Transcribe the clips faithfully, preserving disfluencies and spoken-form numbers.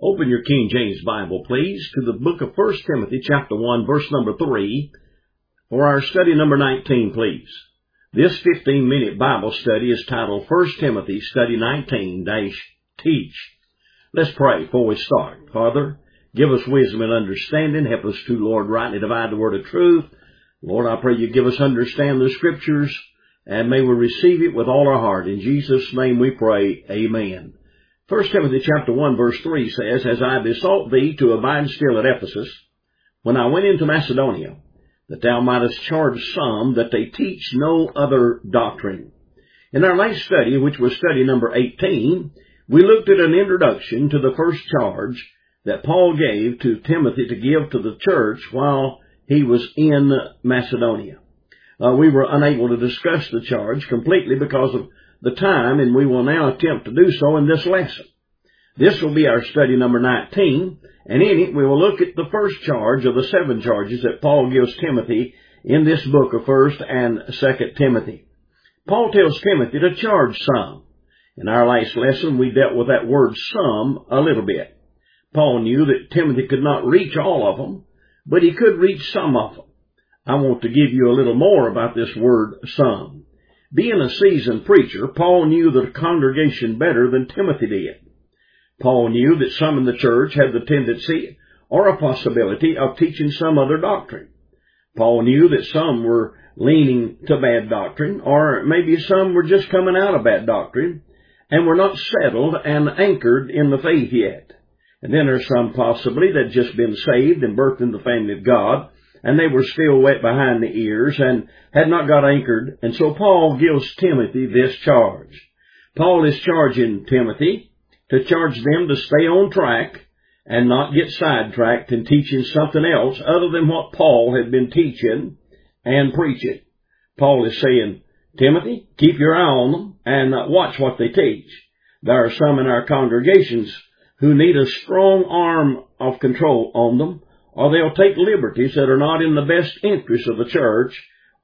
Open your King James Bible, please, to the book of First Timothy, chapter one, verse number three, for our study number nineteen, please. This fifteen-minute Bible study is titled First Timothy, Study nineteen Teach. Let's pray before we start. Father, give us wisdom and understanding. Help us to, Lord, rightly divide the word of truth. Lord, I pray you give us understand the Scriptures, and may we receive it with all our heart. In Jesus' name we pray. Amen. First Timothy chapter one verse three says, As I besought thee to abide still at Ephesus, when I went into Macedonia, that thou mightest charge some that they teach no other doctrine. In our last study, which was study number eighteen, we looked at an introduction to the first charge that Paul gave to Timothy to give to the church while he was in Macedonia. Uh, we were unable to discuss the charge completely because of the time, and we will now attempt to do so in this lesson. This will be our study number nineteen, and in it we will look at the first charge of the seven charges that Paul gives Timothy in this book of First and Second Timothy. Paul tells Timothy to charge some. In our last lesson, we dealt with that word some a little bit. Paul knew that Timothy could not reach all of them, but he could reach some of them. I want to give you a little more about this word some. Being a seasoned preacher, Paul knew the congregation better than Timothy did. Paul knew that some in the church had the tendency or a possibility of teaching some other doctrine. Paul knew that some were leaning to bad doctrine, or maybe some were just coming out of bad doctrine and were not settled and anchored in the faith yet. And then there's some possibly that had just been saved and birthed in the family of God, and they were still wet behind the ears and had not got anchored. And so Paul gives Timothy this charge. Paul is charging Timothy to charge them to stay on track and not get sidetracked in teaching something else other than what Paul had been teaching and preaching. Paul is saying, Timothy, keep your eye on them and watch what they teach. There are some in our congregations who need a strong arm of control on them, or they'll take liberties that are not in the best interest of the church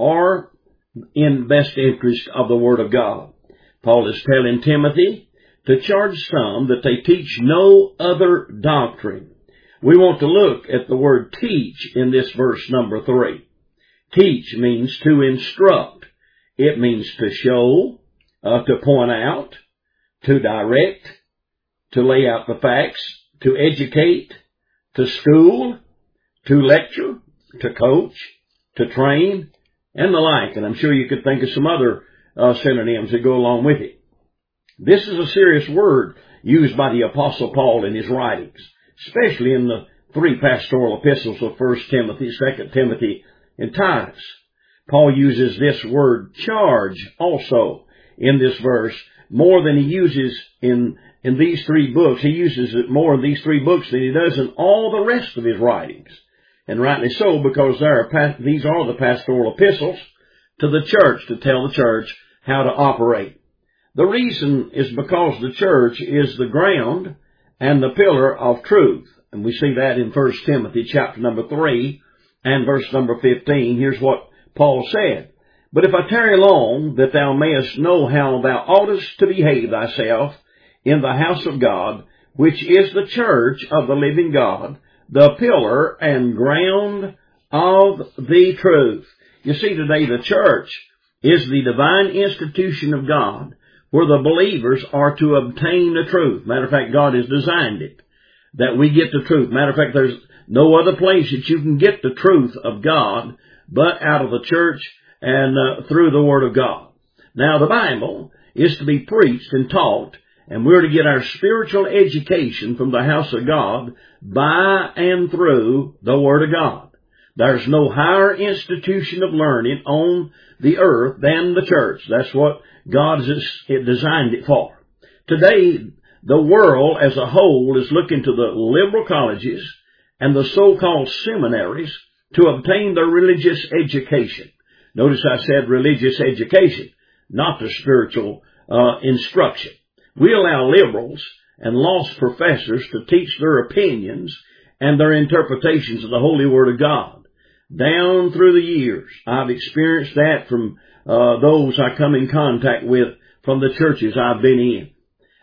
or in best interest of the Word of God. Paul is telling Timothy to charge some that they teach no other doctrine. We want to look at the word teach in this verse number three. Teach means to instruct. It means to show, uh, to point out, to direct, to lay out the facts, to educate, to school, to lecture, to coach, to train, and the like. And I'm sure you could think of some other uh, synonyms that go along with it. This is a serious word used by the Apostle Paul in his writings, especially in the three pastoral epistles of First Timothy, Second Timothy, and Titus. Paul uses this word charge also in this verse more than he uses in, in these three books. He uses it more in these three books than he does in all the rest of his writings. And rightly so, because there are, these are the pastoral epistles to the church to tell the church how to operate. The reason is because the church is the ground and the pillar of truth. And we see that in First Timothy chapter number three and verse number fifteen. Here's what Paul said. But if I tarry long, that thou mayest know how thou oughtest to behave thyself in the house of God, which is the church of the living God, the pillar and ground of the truth. You see, today the church is the divine institution of God where the believers are to obtain the truth. Matter of fact, God has designed it that we get the truth. Matter of fact, there's no other place that you can get the truth of God but out of the church and uh, through the Word of God. Now, the Bible is to be preached and taught, and we're to get our spiritual education from the house of God by and through the Word of God. There's no higher institution of learning on the earth than the church. That's what God has designed it for. Today, the world as a whole is looking to the liberal colleges and the so-called seminaries to obtain their religious education. Notice I said religious education, not the spiritual uh, instruction. We allow liberals and lost professors to teach their opinions and their interpretations of the Holy Word of God. Down through the years, I've experienced that from uh, those I come in contact with from the churches I've been in.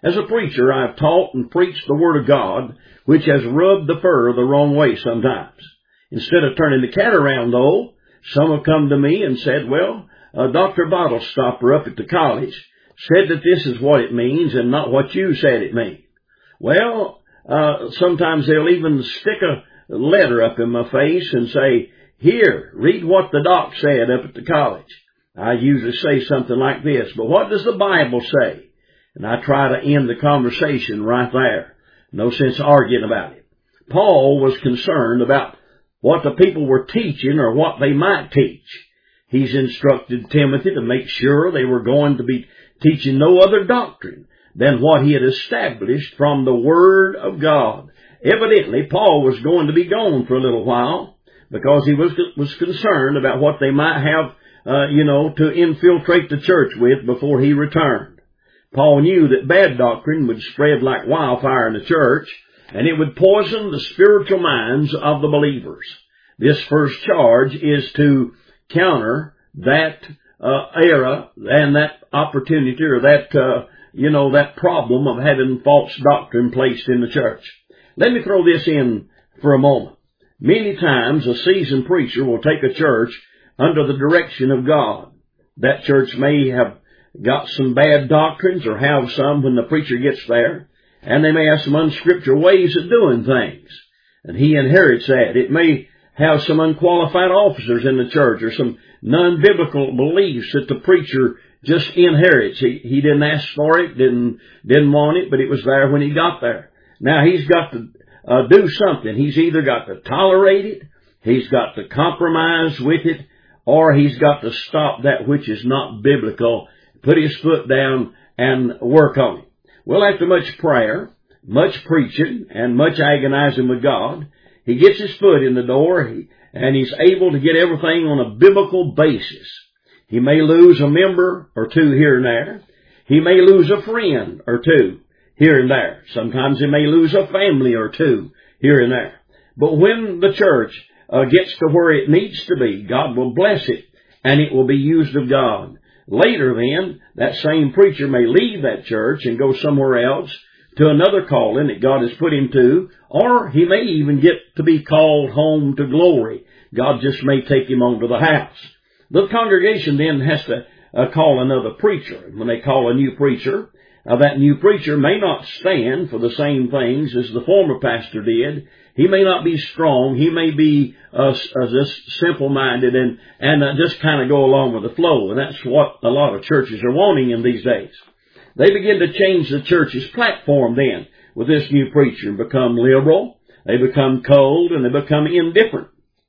As a preacher, I have taught and preached the Word of God, which has rubbed the fur the wrong way sometimes. Instead of turning the cat around, though, some have come to me and said, well, uh, Doctor Bottlestopper up at the college said that this is what it means and not what you said it means. Well, uh, sometimes they'll even stick a letter up in my face and say, here, read what the doc said up at the college. I usually say something like this, but what does the Bible say? And I try to end the conversation right there. No sense arguing about it. Paul was concerned about what the people were teaching or what they might teach. He's instructed Timothy to make sure they were going to be teaching no other doctrine than what he had established from the Word of God. Evidently, Paul was going to be gone for a little while because he was was concerned about what they might have, uh, you know, to infiltrate the church with before he returned. Paul knew that bad doctrine would spread like wildfire in the church, and it would poison the spiritual minds of the believers. This first charge is to counter that uh, era and that opportunity or that, uh, you know, that problem of having false doctrine placed in the church. Let me throw this in for a moment. Many times a seasoned preacher will take a church under the direction of God. That church may have got some bad doctrines or have some when the preacher gets there, and they may have some unscriptural ways of doing things, and he inherits that. It may have some unqualified officers in the church or some non-biblical beliefs that the preacher just inherits. He, he didn't ask for it, didn't, didn't want it, but it was there when he got there. Now he's got to uh, do something. He's either got to tolerate it, he's got to compromise with it, or he's got to stop that which is not biblical, put his foot down and work on it. Well, after much prayer, much preaching, and much agonizing with God, he gets his foot in the door, he, and he's able to get everything on a biblical basis. He may lose a member or two here and there. He may lose a friend or two here and there. Sometimes he may lose a family or two here and there. But when the church uh, gets to where it needs to be, God will bless it, and it will be used of God. Later then, that same preacher may leave that church and go somewhere else to another calling that God has put him to, or he may even get to be called home to glory. God just may take him on to the house. The congregation then has to uh, call another preacher. When they call a new preacher, uh, that new preacher may not stand for the same things as the former pastor did. He may not be strong. He may be uh, uh, just simple-minded and, and uh, just kind of go along with the flow. And that's what a lot of churches are wanting in these days. They begin to change the church's platform then with this new preacher and become liberal. They become cold and they become indifferent.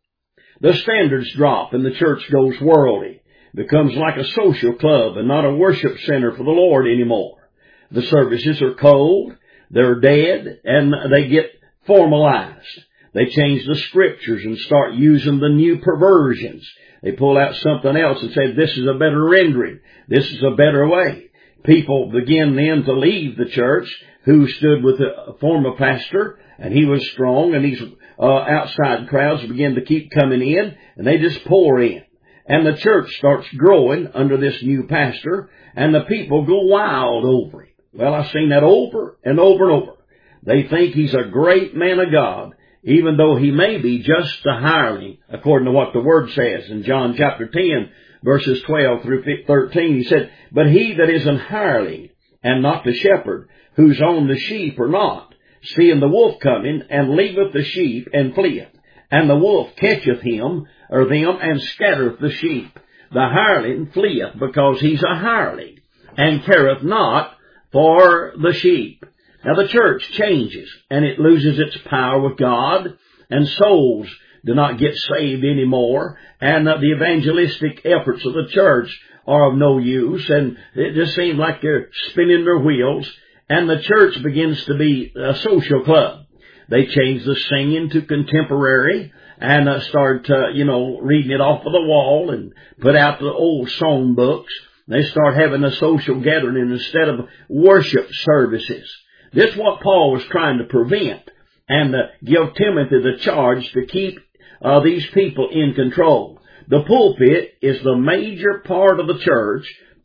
The standards drop and the church goes worldly. It becomes like a social club and not a worship center for the Lord anymore. The services are cold, they're dead, and they get formalized. They change the scriptures and start using the new perversions. They pull out something else and say, this is a better rendering. This is a better way. People begin then to leave the church who stood with a former pastor, and he was strong, and these uh, outside crowds begin to keep coming in, and they just pour in. And the church starts growing under this new pastor, and the people go wild over it. Well, I've seen that over and over and over. They think he's a great man of God, even though he may be just a hireling, according to what the Word says in John chapter ten, verses twelve through thirteen. He said, but he that is an hireling, and not the shepherd, whose own the sheep are not, seeing the wolf coming, and leaveth the sheep, and fleeth. And the wolf catcheth him, or them, and scattereth the sheep. The hireling fleeth, because he's a hireling, and careth not for the sheep. Now the church changes, and it loses its power with God, and souls do not get saved anymore, and uh, the evangelistic efforts of the church are of no use, and it just seems like they're spinning their wheels, and the church begins to be a social club. They change the singing to contemporary, and uh, start, uh, you know, reading it off of the wall, and put out the old song books. They start having a social gathering instead of worship services. This is what Paul was trying to prevent, and uh, give Timothy the charge to keep uh, these people in control. The pulpit is the major part of the church,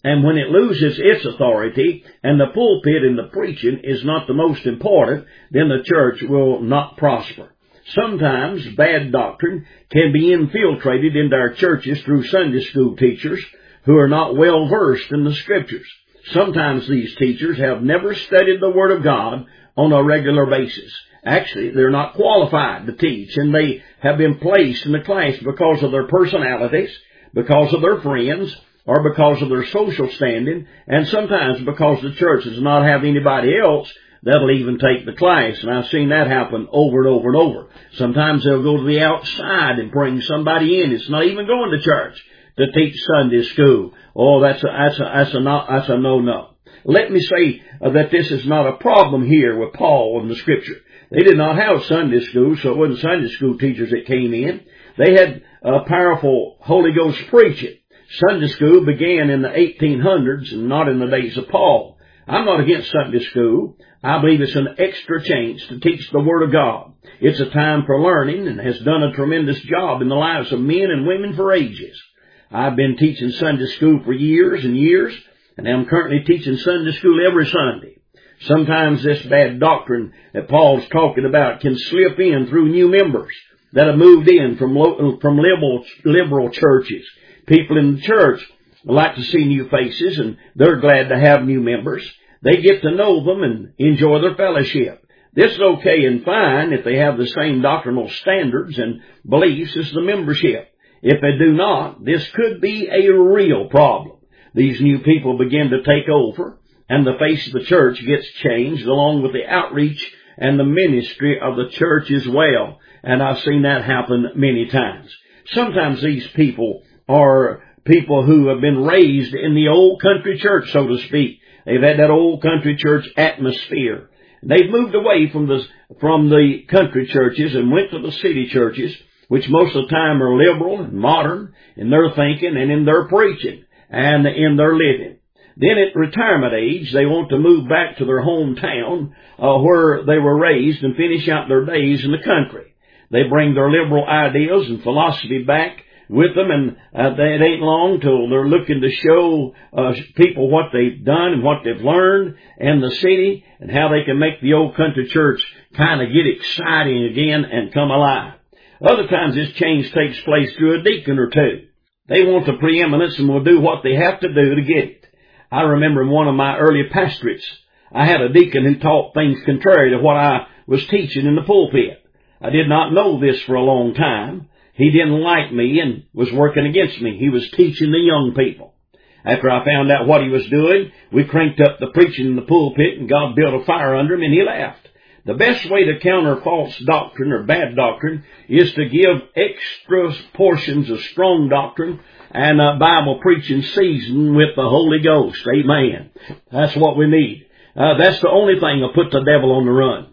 And when it loses its authority and the pulpit and the preaching is not the most important, then the church will not prosper. Sometimes bad doctrine can be infiltrated into our churches through Sunday school teachers who are not well versed in the Scriptures. Sometimes these teachers have never studied the Word of God on a regular basis. Actually, they're not qualified to teach, and they have been placed in the class because of their personalities, because of their friends, or because of their social standing, and sometimes because the church does not have anybody else that'll even take the class. And I've seen that happen over and over and over. Sometimes they'll go to the outside and bring somebody in. It's not even going to church to teach Sunday school. Oh, that's a, that's a, that's a, not, that's a no-no. Let me say uh, that this is not a problem here with Paul in the Scripture. They did not have Sunday school, so it wasn't Sunday school teachers that came in. They had uh, powerful Holy Ghost preaching. Sunday school began in the eighteen hundreds and not in the days of Paul. I'm not against Sunday school. I believe it's an extra chance to teach the Word of God. It's a time for learning and has done a tremendous job in the lives of men and women for ages. I've been teaching Sunday school for years and years, and I'm currently teaching Sunday school every Sunday. Sometimes this bad doctrine that Paul's talking about can slip in through new members that have moved in from from liberal, liberal churches. People in the church like to see new faces, and they're glad to have new members. They get to know them and enjoy their fellowship. This is okay and fine if they have the same doctrinal standards and beliefs as the membership. If they do not, this could be a real problem. These new people begin to take over, and the face of the church gets changed along with the outreach and the ministry of the church as well. And I've seen that happen many times. Sometimes these people are people who have been raised in the old country church, so to speak. They've had that old country church atmosphere. They've moved away from the, from the country churches and went to the city churches, which most of the time are liberal and modern in their thinking and in their preaching and in their living. Then at retirement age, they want to move back to their hometown uh, where they were raised and finish out their days in the country. They bring their liberal ideas and philosophy back with them, and uh, they, it ain't long till they're looking to show uh, people what they've done and what they've learned in the city and how they can make the old country church kind of get exciting again and come alive. Other times this change takes place through a deacon or two. They want the preeminence and will do what they have to do to get it. I remember in one of my early pastorates, I had a deacon who taught things contrary to what I was teaching in the pulpit. I did not know this for a long time. He didn't like me and was working against me. He was teaching the young people. After I found out what he was doing, we cranked up the preaching in the pulpit and God built a fire under him and he left. The best way to counter false doctrine or bad doctrine is to give extra portions of strong doctrine and uh, Bible preaching seasoned with the Holy Ghost. Amen. That's what we need. Uh, that's the only thing that'll put the devil on the run.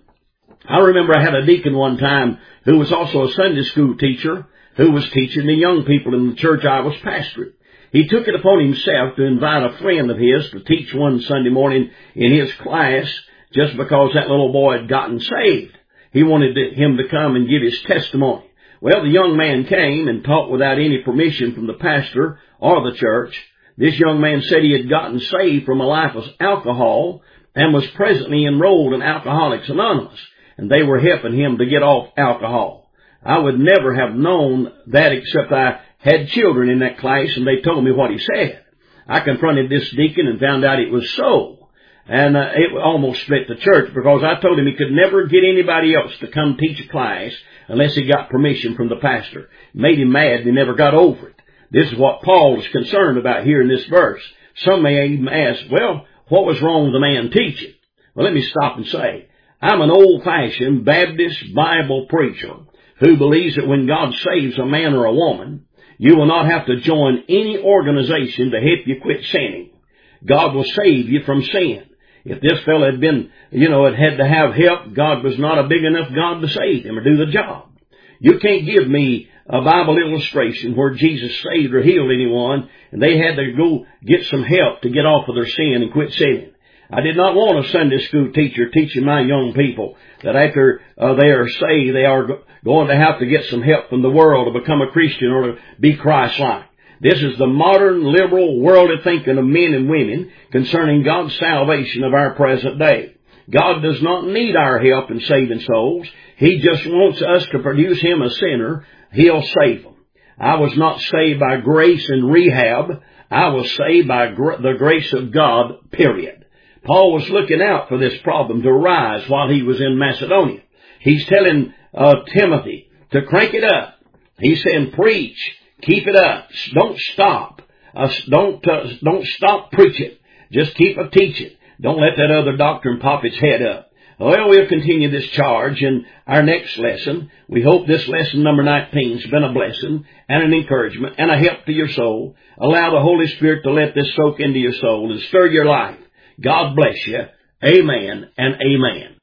I remember I had a deacon one time who was also a Sunday school teacher who was teaching the young people in the church I was pastoring. He took it upon himself to invite a friend of his to teach one Sunday morning in his class just because that little boy had gotten saved. He wanted to, him to come and give his testimony. Well, the young man came and taught without any permission from the pastor or the church. This young man said he had gotten saved from a life of alcohol and was presently enrolled in Alcoholics Anonymous, and they were helping him to get off alcohol. I would never have known that except I had children in that class and they told me what he said. I confronted this deacon and found out it was so. And uh, it almost split the church because I told him he could never get anybody else to come teach a class unless he got permission from the pastor. It made him mad and he never got over it. This is what Paul is concerned about here in this verse. Some may even ask, well, what was wrong with the man teaching? Well, let me stop and say, I'm an old-fashioned Baptist Bible preacher who believes that when God saves a man or a woman, you will not have to join any organization to help you quit sinning. God will save you from sin. If this fellow had been, you know, had had to have help, God was not a big enough God to save him or do the job. You can't give me a Bible illustration where Jesus saved or healed anyone and they had to go get some help to get off of their sin and quit sinning. I did not want a Sunday school teacher teaching my young people that after uh, they are saved, they are go- going to have to get some help from the world to become a Christian or to be Christ-like. This is the modern, liberal, worldly thinking of men and women concerning God's salvation of our present day. God does not need our help in saving souls. He just wants us to produce Him a sinner. He'll save them. I was not saved by grace and rehab. I was saved by gr- the grace of God, period. Paul was looking out for this problem to rise while he was in Macedonia. He's telling uh, Timothy to crank it up. He's saying, preach, keep it up, don't stop, uh, don't uh, don't stop preaching. Just keep a teaching. Don't let that other doctrine pop its head up. Well, we'll continue this charge in our next lesson. We hope this lesson number nineteen has been a blessing and an encouragement and a help to your soul. Allow the Holy Spirit to let this soak into your soul and stir your life. God bless you. Amen and amen.